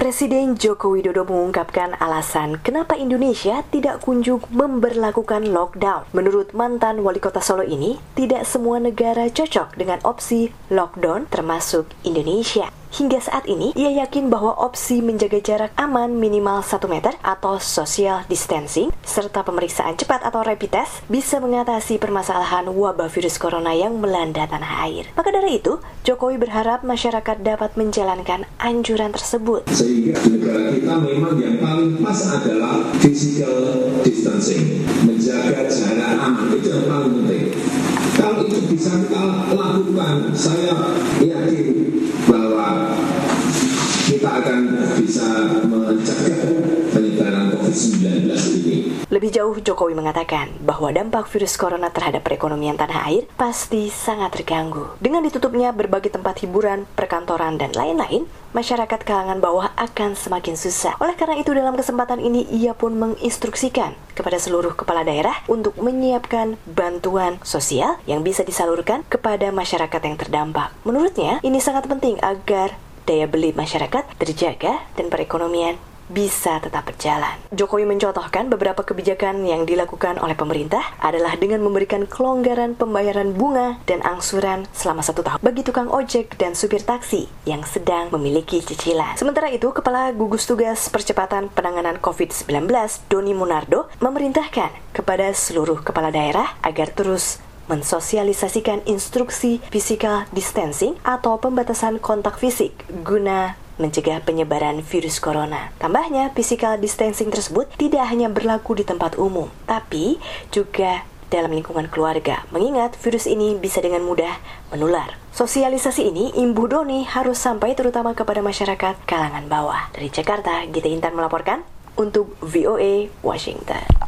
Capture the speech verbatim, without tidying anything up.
Presiden Joko Widodo mengungkapkan alasan kenapa Indonesia tidak kunjung memberlakukan lockdown. Menurut mantan wali kota Solo ini, tidak semua negara cocok dengan opsi lockdown termasuk Indonesia. Hingga saat ini, ia yakin bahwa opsi menjaga jarak aman minimal satu meter atau social distancing, serta pemeriksaan cepat atau rapid test bisa mengatasi permasalahan wabah virus corona yang melanda tanah air. Maka dari itu, Jokowi berharap masyarakat dapat menjalankan anjuran tersebut. Sehingga di negara kita memang yang paling pas adalah physical distancing, menjaga jarak aman, itu yang paling penting. Kalau itu bisa kita lakukan, saya yakin bahwa kita akan bisa mencegah penyebaran covid sembilan belas ini. Lebih jauh, Jokowi mengatakan bahwa dampak virus corona terhadap perekonomian tanah air pasti sangat terganggu. Dengan ditutupnya berbagai tempat hiburan, perkantoran, dan lain-lain, masyarakat kalangan bawah akan semakin susah. Oleh karena itu, dalam kesempatan ini, ia pun menginstruksikan kepada seluruh kepala daerah untuk menyiapkan bantuan sosial yang bisa disalurkan kepada masyarakat yang terdampak. Menurutnya, ini sangat penting agar daya beli masyarakat terjaga dan perekonomian bisa tetap berjalan. Jokowi mencontohkan beberapa kebijakan yang dilakukan oleh pemerintah adalah dengan memberikan kelonggaran pembayaran bunga dan angsuran selama satu tahun bagi tukang ojek dan supir taksi yang sedang memiliki cicilan. Sementara itu, Kepala Gugus Tugas Percepatan Penanganan covid sembilan belas, Doni Monardo, memerintahkan kepada seluruh kepala daerah agar terus mensosialisasikan instruksi physical distancing atau pembatasan kontak fisik guna mencegah penyebaran virus corona. Tambahnya, physical distancing tersebut tidak hanya berlaku di tempat umum, tapi juga dalam lingkungan keluarga, mengingat virus ini bisa dengan mudah menular. Sosialisasi ini, Imbu Doni, harus sampai terutama kepada masyarakat kalangan bawah. Dari Jakarta, Gita Intan melaporkan untuk V O A Washington.